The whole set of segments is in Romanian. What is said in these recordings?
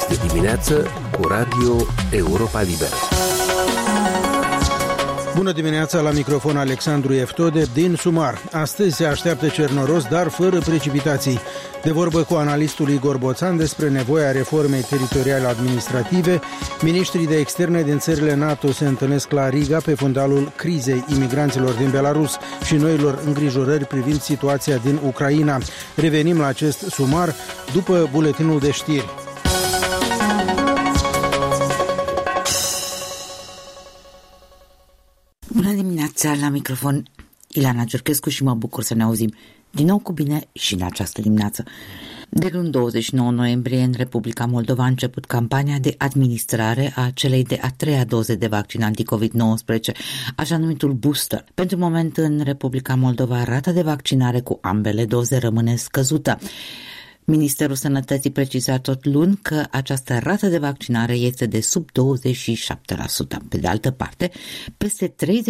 Este dimineață cu Radio Europa Liberă. Bună dimineața, la microfon Alexandru Eftode din Sumar. Astăzi se așteaptă cer noros, dar fără precipitații. De vorbă cu analistul Igor Boțan despre nevoia reformei teritoriale administrative, miniștrii de externe din țările NATO se întâlnesc la Riga pe fundalul crizei imigranților din Belarus și noilor îngrijorări privind situația din Ucraina. Revenim la acest sumar după buletinul de știri. Bună dimineața, la microfon Ileana Ciorchescu și mă bucur să ne auzim din nou cu bine și în această dimineață. De luni 29 noiembrie, în Republica Moldova a început campania de administrare a celei de-a treia doze de vaccin anti-COVID-19, așa numitul booster. Pentru moment, în Republica Moldova, rata de vaccinare cu ambele doze rămâne scăzută. Ministerul Sănătății preciza tot luni că această rată de vaccinare este de sub 27%. Pe de altă parte, peste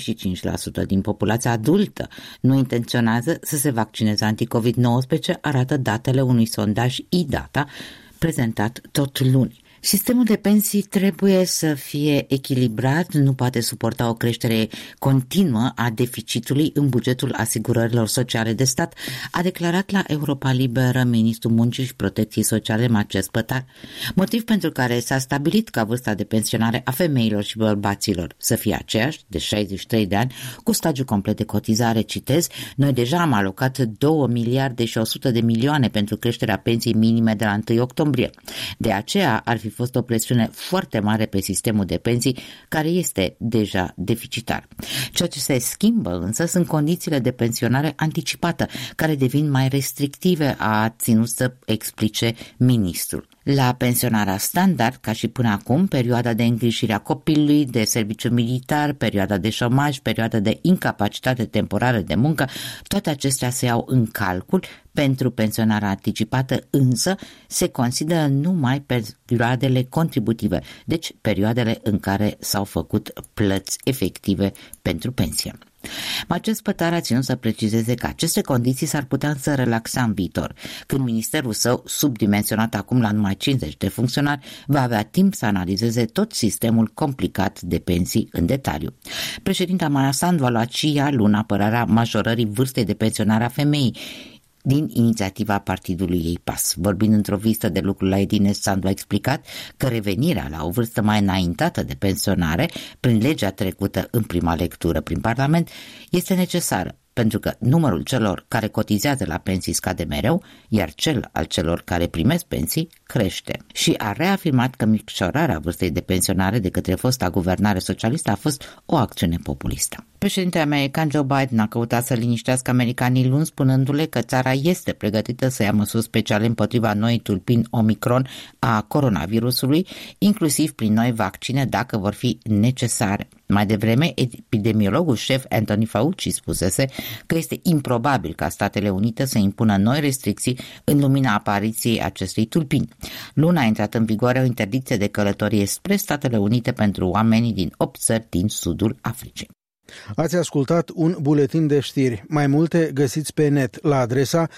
35% din populația adultă nu intenționează să se vaccineze anti-COVID-19, arată datele unui sondaj iData prezentat tot luni. Sistemul de pensii trebuie să fie echilibrat, nu poate suporta o creștere continuă a deficitului în bugetul asigurărilor sociale de stat, a declarat la Europa Liberă ministrul Muncii și Protecției Sociale Marcel Spătar, motiv pentru care s-a stabilit ca vârsta de pensionare a femeilor și bărbaților să fie aceeași, de 63 de ani, cu stagiu complet de cotizare. Citez, noi deja am alocat 2 miliarde și 100 de milioane pentru creșterea pensiei minime de la 1 octombrie. De aceea ar fi fost o presiune foarte mare pe sistemul de pensii, care este deja deficitar. Ceea ce se schimbă însă sunt condițiile de pensionare anticipată, care devin mai restrictive, a ținut să explice ministrul. La pensionarea standard, ca și până acum, perioada de îngrijire a copilului, de serviciu militar, perioada de șomaj, perioada de incapacitate temporară de muncă, toate acestea se iau în calcul. Pentru pensionarea anticipată însă se consideră numai perioadele contributive, deci perioadele în care s-au făcut plăți efective pentru pensie. Marcel Spătar a ținut să precizeze că aceste condiții s-ar putea să relaxa în viitor, când ministerul său, subdimensionat acum la numai 50 de funcționari, va avea timp să analizeze tot sistemul complicat de pensii în detaliu. Președinta Maia Sandu a luat și ea luni apărarea majorării vârstei de pensionare a femeii din inițiativa partidului ei PAS. Vorbind într-o vizită de lucru la Edines, Sandu a explicat că revenirea la o vârstă mai înaintată de pensionare, prin legea trecută în prima lectură prin Parlament, este necesară, pentru că numărul celor care cotizează la pensii scade mereu, iar cel al celor care primesc pensii crește. Și a reafirmat că micșorarea vârstei de pensionare de către fosta guvernare socialistă a fost o acțiune populistă. Președintele american Joe Biden a căutat să liniștească americanii luni, spunându-le că țara este pregătită să ia măsuri speciale împotriva noii tulpini Omicron a coronavirusului, inclusiv prin noi vaccine dacă vor fi necesare. Mai devreme, epidemiologul șef Anthony Fauci spusese că este improbabil ca Statele Unite să impună noi restricții în lumina apariției acestei tulpini. Luna a intrat în vigoare o interdicție de călătorie spre Statele Unite pentru oamenii din 8 țări din sudul Africii. Ați ascultat un buletin de știri. Mai multe găsiți pe net la adresa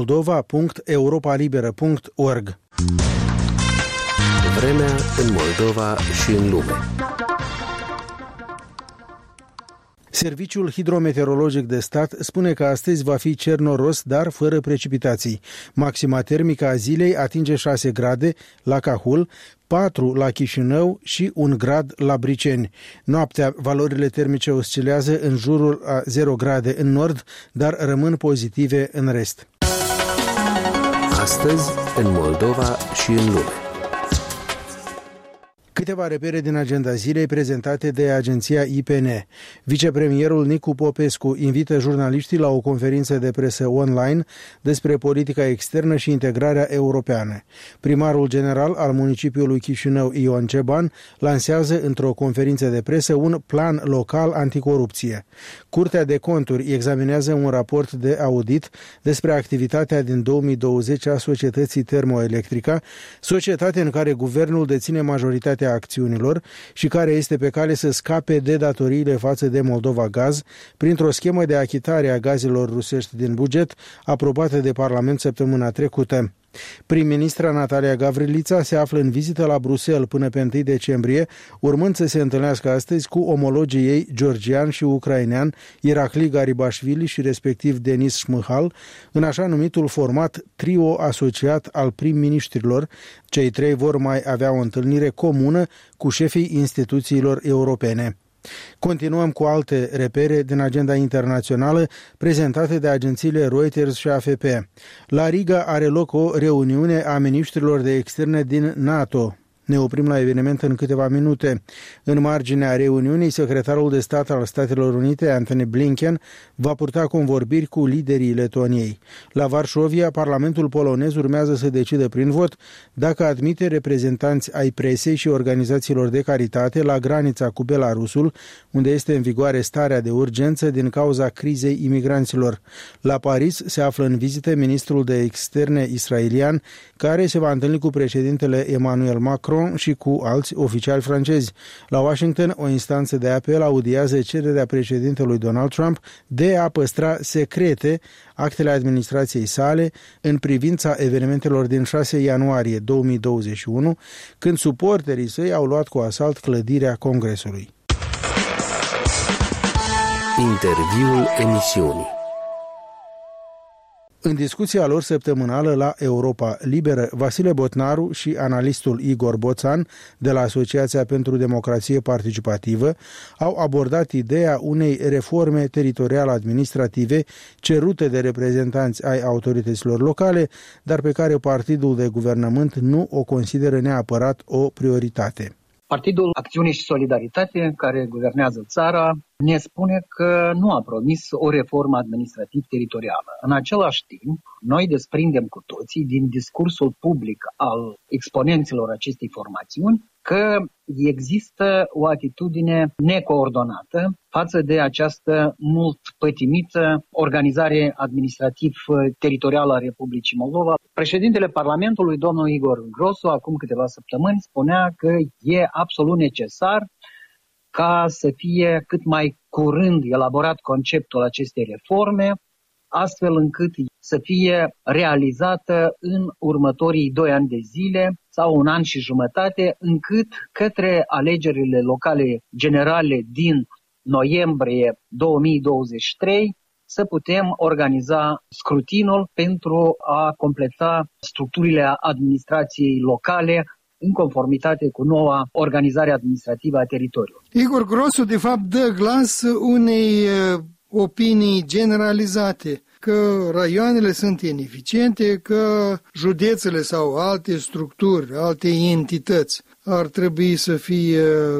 moldova.europalibera.org. Vremea în Moldova și în lume. Serviciul Hidrometeorologic de Stat spune că astăzi va fi cer noros, dar fără precipitații. Maxima termică a zilei atinge 6 grade la Cahul, 4 la Chișinău și 1 grad la Briceni. Noaptea, valorile termice oscilează în jurul a 0 grade în nord, dar rămân pozitive în rest. Astăzi, în Moldova și în lume. Câteva repere din agenda zilei prezentate de agenția IPN. Vicepremierul Nicu Popescu invită jurnaliștii la o conferință de presă online despre politica externă și integrarea europeană. Primarul general al municipiului Chișinău, Ion Ceban, lansează într-o conferință de presă un plan local anticorupție. Curtea de Conturi examinează un raport de audit despre activitatea din 2020 a societății Termoelectrica, societate în care guvernul deține majoritatea acțiunilor și care este pe cale să scape de datoriile față de Moldova Gaz printr-o schemă de achitare a gazelor rusești din buget aprobată de Parlament săptămâna trecută. Prim-ministra Natalia Gavrilița se află în vizită la Bruxelles până pe 1 decembrie, urmând să se întâlnească astăzi cu omologii ei georgian și ucrainean, Irakli Garibashvili și respectiv Denis Shmyhal, în așa numitul format trio asociat al prim-ministrilor. Cei trei vor mai avea o întâlnire comună cu șefii instituțiilor europene. Continuăm cu alte repere din agenda internațională prezentate de agențiile Reuters și AFP. La Riga are loc o reuniune a miniștrilor de externe din NATO. Ne oprim la eveniment în câteva minute. În marginea reuniunii, secretarul de stat al Statelor Unite, Antony Blinken, va purta convorbiri cu liderii Letoniei. La Varșovia, Parlamentul polonez urmează să decide prin vot dacă admite reprezentanți ai presei și organizațiilor de caritate la granița cu Belarusul, unde este în vigoare starea de urgență din cauza crizei imigranților. La Paris se află în vizită ministrul de externe israelian, care se va întâlni cu președintele Emmanuel Macron și cu alți oficiali francezi. La Washington, o instanță de apel audiază cererea președintelui Donald Trump de a păstra secrete actele administrației sale în privința evenimentelor din 6 ianuarie 2021, când suporterii săi au luat cu asalt clădirea Congresului. Interviul emisiunii. În discuția lor săptămânală la Europa Liberă, Vasile Botnaru și analistul Igor Boțan de la Asociația pentru Democrație Participativă au abordat ideea unei reforme teritorial-administrative cerute de reprezentanți ai autorităților locale, dar pe care partidul de guvernământ nu o consideră neapărat o prioritate. Partidul Acțiune și Solidaritate, care guvernează țara, ne spune că nu a promis o reformă administrativ-teritorială. În același timp, noi desprindem cu toții din discursul public al exponenților acestei formațiuni că există o atitudine necoordonată față de această mult pătimită organizare administrativ-teritorială a Republicii Moldova. Președintele Parlamentului, domnul Igor Grosu, acum câteva săptămâni, spunea că e absolut necesar ca să fie cât mai curând elaborat conceptul acestei reforme, astfel încât să fie realizată în următorii 2 ani de zile sau 1 an și jumătate, încât către alegerile locale generale din noiembrie 2023 să putem organiza scrutinul pentru a completa structurile administrației locale în conformitate cu noua organizare administrativă a teritoriului. Igor Grosu, de fapt, dă glas unei opinii generalizate, că raioanele sunt ineficiente, că județele sau alte structuri, alte entități ar trebui să fie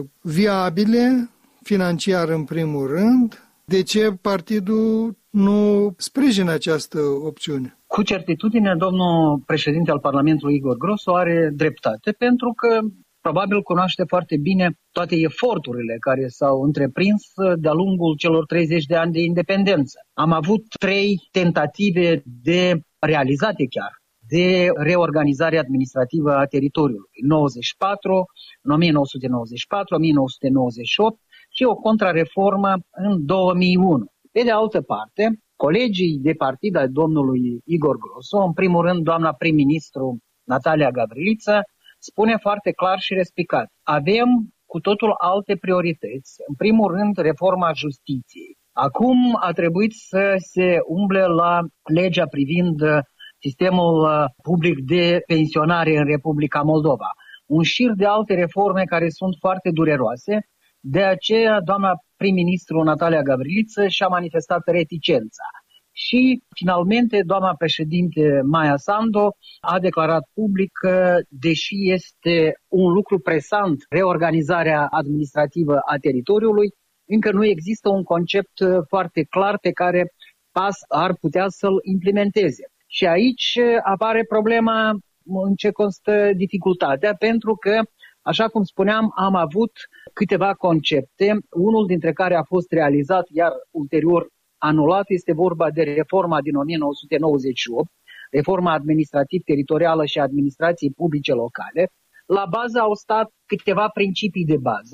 viabile, financiar în primul rând. De ce partidul nu sprijină această opțiune? Cu certitudine, domnul președinte al Parlamentului Igor Grosu are dreptate, pentru că probabil cunoaște foarte bine toate eforturile care s-au întreprins de-a lungul celor 30 de ani de independență. Am avut 3 tentative realizate chiar de reorganizare administrativă a teritoriului. În 1994, 1998 și o contrareformă în 2001. Pe de altă parte, colegii de partid ai domnului Igor Grosu, în primul rând doamna prim-ministru Natalia Gavrilița, spune foarte clar și respicat: avem cu totul alte priorități. În primul rând, reforma justiției. Acum a trebuit să se umble la legea privind sistemul public de pensionare în Republica Moldova. Un șir de alte reforme care sunt foarte dureroase. De aceea, doamna prim-ministru Natalia Gavrilița și-a manifestat reticența. Și, finalmente, doamna președinte Maia Sandu a declarat public că, deși este un lucru presant, reorganizarea administrativă a teritoriului, încă nu există un concept foarte clar pe care PAS ar putea să-l implementeze. Și aici apare problema în ce constă dificultatea, pentru că, așa cum spuneam, am avut câteva concepte, unul dintre care a fost realizat, iar ulterior anulat, este vorba de reforma din 1998, reforma administrativ-teritorială și administrației publice locale. La bază au stat câteva principii de bază,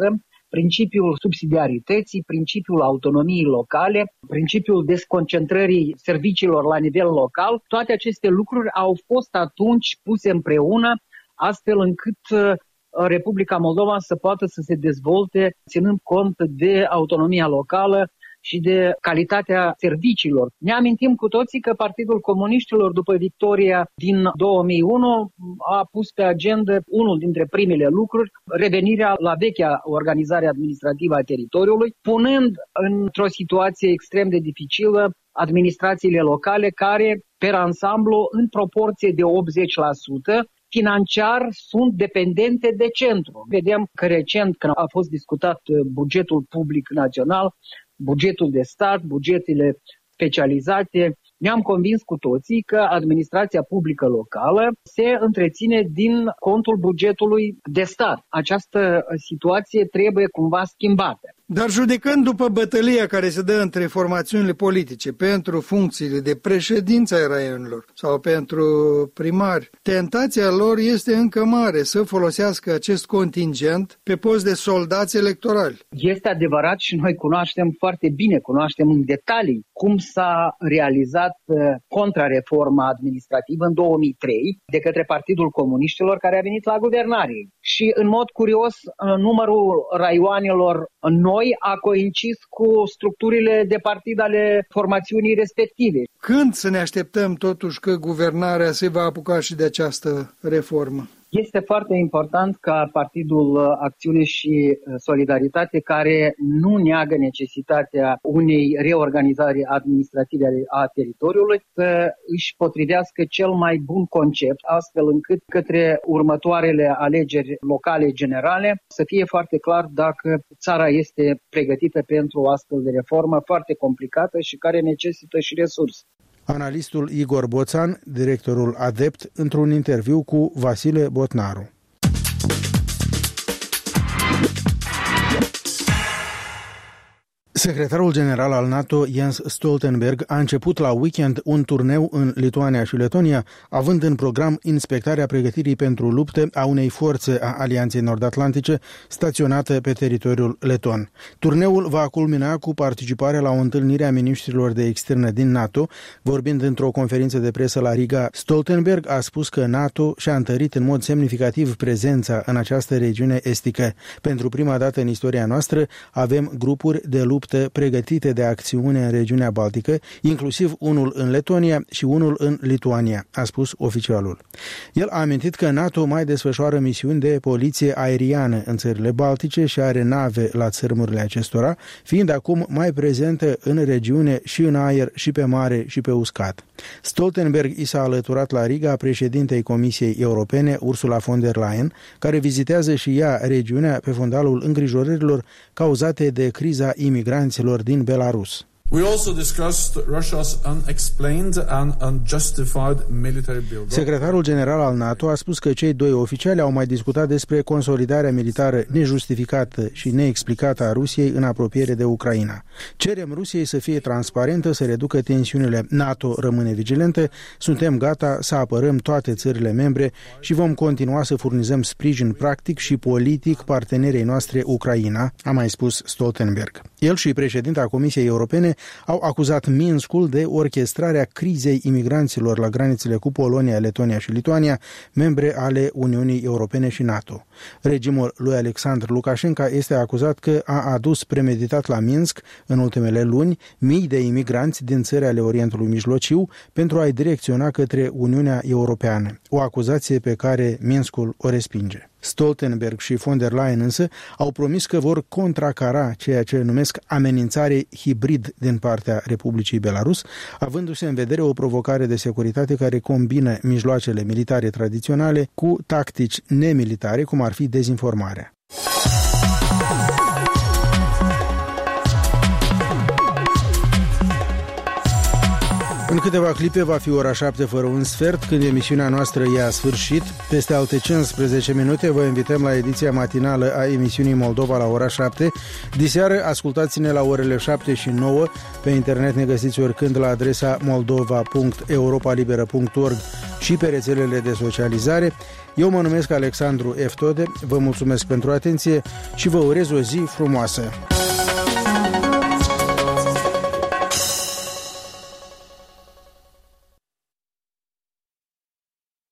principiul subsidiarității, principiul autonomiei locale, principiul desconcentrării serviciilor la nivel local. Toate aceste lucruri au fost atunci puse împreună astfel încât Republica Moldova să poată să se dezvolte ținând cont de autonomia locală și de calitatea serviciilor. Ne amintim cu toții că Partidul Comuniștilor, după victoria din 2001, a pus pe agenda unul dintre primele lucruri, revenirea la vechea organizare administrativă a teritoriului, punând într-o situație extrem de dificilă administrațiile locale care, per ansamblu, în proporție de 80%, financiar sunt dependente de centru. Vedem că recent, când a fost discutat bugetul public național, bugetul de stat, bugetele specializate, ne-am convins cu toții că administrația publică locală se întreține din contul bugetului de stat. Această situație trebuie cumva schimbată. Dar judecând după bătălia care se dă între formațiunile politice pentru funcțiile de președință ai raionilor sau pentru primari, tentația lor este încă mare să folosească acest contingent pe post de soldați electorali. Este adevărat și noi cunoaștem foarte bine, cunoaștem în detalii cum s-a realizat contrareforma administrativă în 2003 de către Partidul Comuniștilor care a venit la guvernare. Și în mod curios, numărul raioanelor noi a coincis cu structurile de partid ale formațiunii respective. Când să ne așteptăm totuși că guvernarea se va apuca și de această reformă? Este foarte important ca Partidul Acțiune și Solidaritate, care nu neagă necesitatea unei reorganizări administrative a teritoriului, să își potrivească cel mai bun concept, astfel încât către următoarele alegeri locale generale să fie foarte clar dacă țara este pregătită pentru o astfel de reformă foarte complicată și care necesită și resurse. Analistul Igor Boțan, directorul ADEPT, într-un interviu cu Vasile Botnaru. Secretarul general al NATO, Jens Stoltenberg, a început la weekend un turneu în Lituania și Letonia, având în program inspectarea pregătirii pentru lupte a unei forțe a Alianței Nord-Atlantice staționate pe teritoriul leton. Turneul va culmina cu participarea la o întâlnire a miniștrilor de externe din NATO. Vorbind într-o conferință de presă la Riga, Stoltenberg a spus că NATO și-a întărit în mod semnificativ prezența în această regiune estică. Pentru prima dată în istoria noastră avem grupuri de luptă pregătite de acțiune în regiunea Baltică, inclusiv unul în Letonia și unul în Lituania, a spus oficialul. El a amintit că NATO mai desfășoară misiuni de poliție aeriană în țările Baltice și are nave la țărmurile acestora, fiind acum mai prezentă în regiune și în aer, și pe mare, și pe uscat. Stoltenberg i s-a alăturat la Riga președintei Comisiei Europene, Ursula von der Leyen, care vizitează și ea regiunea pe fundalul îngrijorărilor cauzate de criza imigranților din Belarus. We also discussed Russia's unexplained and unjustified military build-up. Secretarul general al NATO a spus că cei doi oficiali au mai discutat despre consolidarea militară nejustificată și neexplicată a Rusiei în apropiere de Ucraina. Cerem Rusiei să fie transparentă, să reducă tensiunile. NATO rămâne vigilentă, suntem gata să apărăm toate țările membre și vom continua să furnizăm sprijin practic și politic partenerei noastre Ucraina, a mai spus Stoltenberg. El și președinta Comisiei Europene au acuzat Minskul de orchestrarea crizei imigranților la granițele cu Polonia, Letonia și Lituania, membre ale Uniunii Europene și NATO. Regimul lui Alexandru Lukashenko este acuzat că a adus premeditat la Minsk în ultimele luni mii de imigranți din țări ale Orientului Mijlociu pentru a-i direcționa către Uniunea Europeană, o acuzație pe care Minskul o respinge. Stoltenberg și von der Leyen însă au promis că vor contracara ceea ce numesc amenințare hibrid din partea Republicii Belarus, avându-se în vedere o provocare de securitate care combină mijloacele militare tradiționale cu tactici nemilitare, cum ar fi dezinformarea. În câteva clipe va fi ora 7 fără un sfert, când emisiunea noastră ia sfârșit. Peste alte 15 minute vă invităm la ediția matinală a emisiunii Moldova la ora 7. Diseară ascultați-ne la orele 7 și 9. Pe internet ne găsiți oricând la adresa moldova.europalibera.org și pe rețelele de socializare. Eu mă numesc Alexandru F. Tode, vă mulțumesc pentru atenție și vă urez o zi frumoasă.